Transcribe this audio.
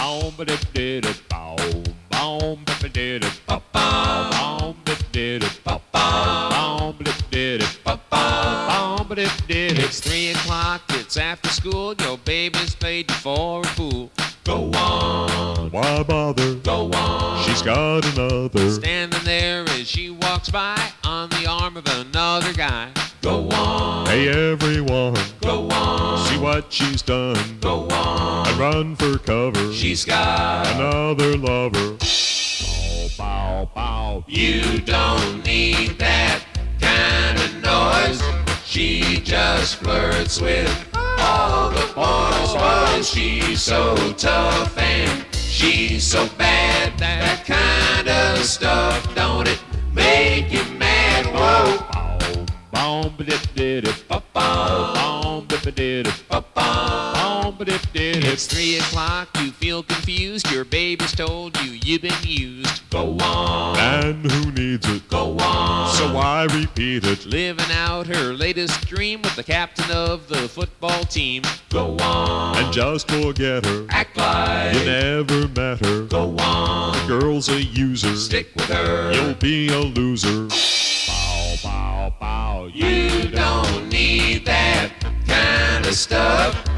boom, ba dip dip boom, boom, ba dip dip boom, boom, dip dip boom, boom, dip dip boom, boom, dip dip. It's 3 o'clock, it's after school, your baby's paid you for a fool. Go on, Why bother? go on. She's got another. Standing there as she walks by on the arm of another guy. Go on, Hey everyone, go on, see what she's done. go on. And run for cover. She's got Another lover. bow, bow. You don't need that kind of noise. She just flirts with all the boys. She's so tough and she's so bad. That kind of stuff, don't it make you mad? Whoa. Boom, ba dip dip boom, boom, dip dip boom, boom, ba dip dip. It's 3 o'clock, you feel confused. Your baby's told you you've been used. Go on, And who needs it? go on. So why repeat it? Living out her latest dream with the captain of the football team. Go on, And just forget her. act like You never met her. go on. The girl's a user. Stick with her. You'll be a loser. Bow, bow, bow. You don't need that kind of stuff.